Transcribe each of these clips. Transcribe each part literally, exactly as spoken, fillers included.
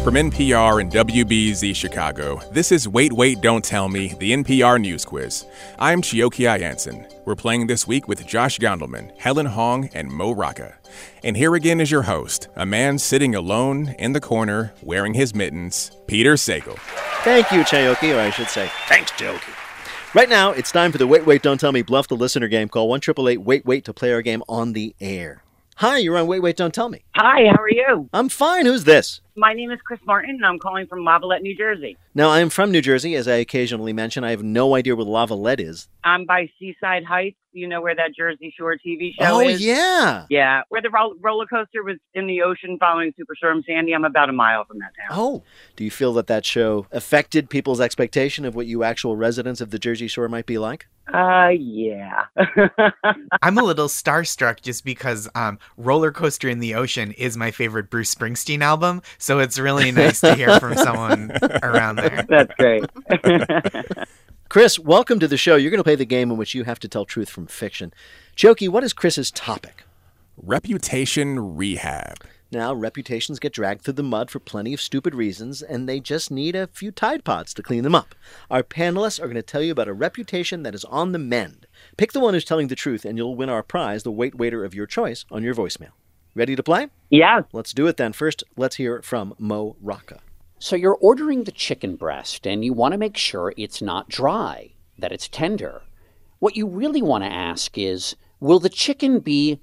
From N P R and W B Z Chicago, this is Wait, Wait, Don't Tell Me, the N P R News Quiz. I'm Chiokia Jansen. We're playing this week with Josh Gondelman, Helen Hong, and Mo Rocca. And here again is your host, a man sitting alone in the corner, wearing his mittens, Peter Sagal. Thank you, Chiokia, or I should say, thanks, Chiokia. Right now, it's time for the Wait, Wait, Don't Tell Me Bluff the Listener game. Call one eight eight eight, wait, wait to play our game on the air. Hi, you're on Wait, Wait, Don't Tell Me. Hi, how are you? I'm fine. Who's this? My name is Chris Martin, and I'm calling from Lavallette, New Jersey. Now, I am from New Jersey, as I occasionally mention. I have no idea where Lavallette is. I'm by Seaside Heights. You know where that Jersey Shore T V show oh, is? Oh, yeah. Yeah, where the ro- roller coaster was in the ocean following Superstorm Sandy. I'm about a mile from that town. Oh, do you feel that that show affected people's expectation of what you actual residents of the Jersey Shore might be like? Uh, yeah. I'm a little starstruck just because um, Roller Coaster in the Ocean is my favorite Bruce Springsteen album, so it's really nice to hear from someone around there. That's great. Chris, welcome to the show. You're going to play the game in which you have to tell truth from fiction. Chiokia, what is Chris's topic? Reputation rehab. Now, reputations get dragged through the mud for plenty of stupid reasons, and they just need a few Tide Pods to clean them up. Our panelists are going to tell you about a reputation that is on the mend. Pick the one who's telling the truth, and you'll win our prize, the Wait Waiter of your choice, on your voicemail. Ready to play? Yeah. Let's do it then. First, let's hear from Mo Rocca. So you're ordering the chicken breast, and you want to make sure it's not dry, that it's tender. What you really want to ask is, will the chicken be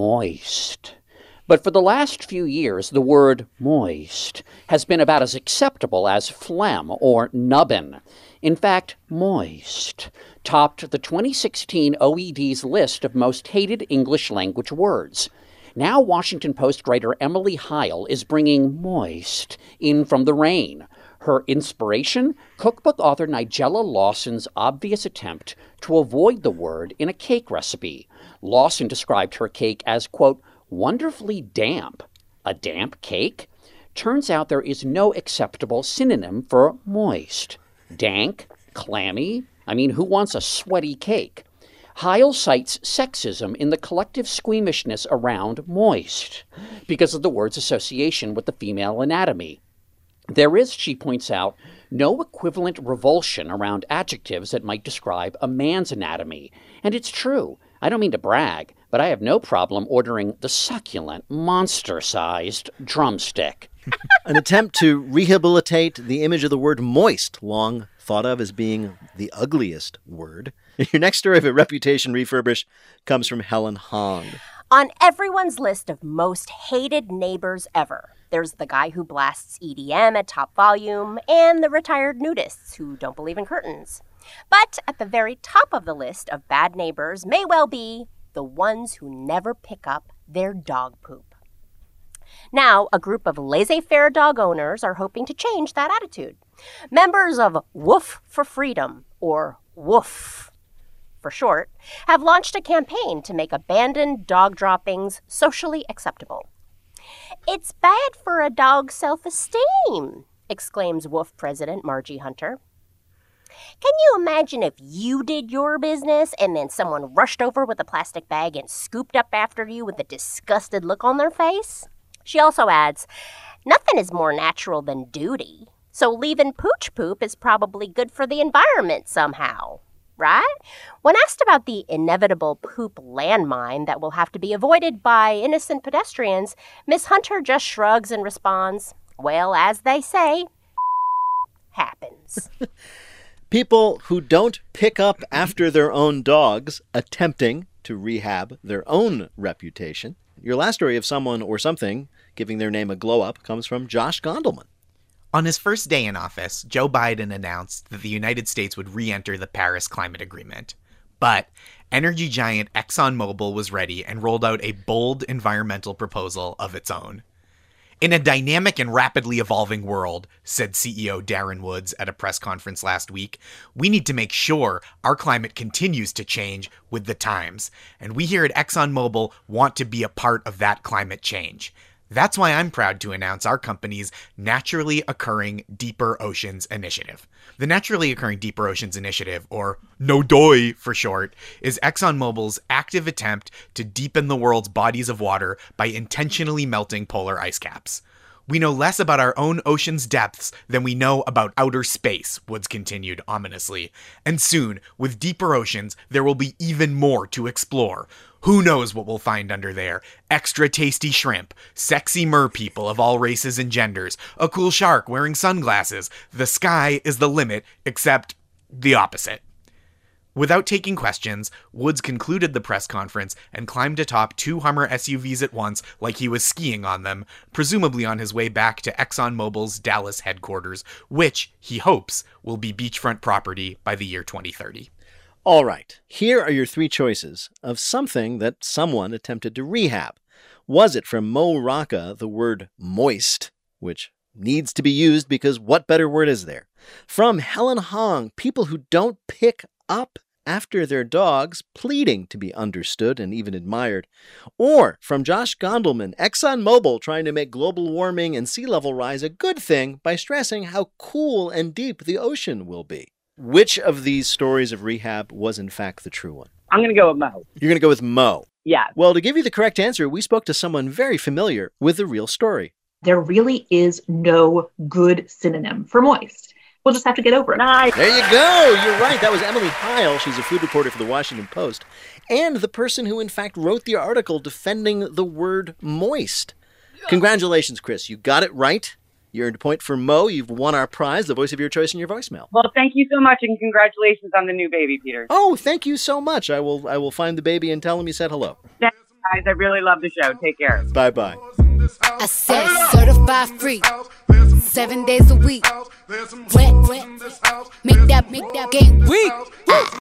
moist? But for the last few years, the word moist has been about as acceptable as phlegm or nubbin. In fact, moist topped the twenty sixteen O E D's list of most hated English language words. Now Washington Post writer Emily Heil is bringing moist in from the rain. Her inspiration? Cookbook author Nigella Lawson's obvious attempt to avoid the word in a cake recipe. Lawson described her cake as, quote, wonderfully damp. A damp cake? Turns out there is no acceptable synonym for moist. Dank? Clammy? I mean, who wants a sweaty cake? Heil cites sexism in the collective squeamishness around moist because of the word's association with the female anatomy. There is, she points out, no equivalent revulsion around adjectives that might describe a man's anatomy. And it's true. I don't mean to brag, but I have no problem ordering the succulent, monster-sized drumstick. An attempt to rehabilitate the image of the word moist, long thought of as being the ugliest word. Your next story of a reputation refurbish comes from Helen Hong. On everyone's list of most hated neighbors ever, there's the guy who blasts E D M at top volume and the retired nudists who don't believe in curtains. But at the very top of the list of bad neighbors may well be the ones who never pick up their dog poop. Now, a group of laissez-faire dog owners are hoping to change that attitude. Members of Woof for Freedom, or WOOF for short, have launched a campaign to make abandoned dog droppings socially acceptable. It's bad for a dog's self-esteem, exclaims WOOF president Margie Hunter. Can you imagine if you did your business and then someone rushed over with a plastic bag and scooped up after you with a disgusted look on their face? She also adds, nothing is more natural than duty, so leaving pooch poop is probably good for the environment somehow, right? When asked about the inevitable poop landmine that will have to be avoided by innocent pedestrians, Miss Hunter just shrugs and responds, well, as they say, happens. People who don't pick up after their own dogs attempting to rehab their own reputation. Your last story of someone or something giving their name a glow-up comes from Josh Gondelman. On his first day in office, Joe Biden announced that the United States would re-enter the Paris Climate Agreement. But energy giant ExxonMobil was ready and rolled out a bold environmental proposal of its own. In a dynamic and rapidly evolving world, said C E O Darren Woods at a press conference last week, we need to make sure our climate continues to change with the times. And we here at ExxonMobil want to be a part of that climate change. That's why I'm proud to announce our company's Naturally Occurring Deeper Oceans Initiative. The Naturally Occurring Deeper Oceans Initiative, or NODOI for short, is ExxonMobil's active attempt to deepen the world's bodies of water by intentionally melting polar ice caps. We know less about our own ocean's depths than we know about outer space, Woods continued ominously. And soon, with deeper oceans, there will be even more to explore. Who knows what we'll find under there? Extra tasty shrimp, sexy mer people of all races and genders, a cool shark wearing sunglasses. The sky is the limit, except the opposite. Without taking questions, Woods concluded the press conference and climbed atop two Hummer S U Vs at once like he was skiing on them, presumably on his way back to ExxonMobil's Dallas headquarters, which, he hopes, will be beachfront property by the year twenty thirty. All right, here are your three choices of something that someone attempted to rehab. Was it from Mo Rocca the word moist, which needs to be used because what better word is there? From Helen Hong, people who don't pick up after their dogs, pleading to be understood and even admired. Or from Josh Gondelman, ExxonMobil trying to make global warming and sea level rise a good thing by stressing how cool and deep the ocean will be. Which of these stories of rehab was in fact the true one? I'm going to go with Mo. You're going to go with Mo. Yeah. Well, to give you the correct answer, we spoke to someone very familiar with the real story. There really is no good synonym for moist. We'll just have to get over it. Nice. There you go. You're right. That was Emily Heil. She's a food reporter for the Washington Post. And the person who, in fact, wrote the article defending the word moist. Congratulations, Chris. You got it right. You earned a point for Mo. You've won our prize, the voice of your choice in your voicemail. Well, thank you so much, and congratulations on the new baby, Peter. Oh, thank you so much. I will I will find the baby and tell him you said hello. Thanks, guys. I really love the show. Take care. Bye-bye. I said certified free, seven days a week. Wet, wet, make that, make that game weak.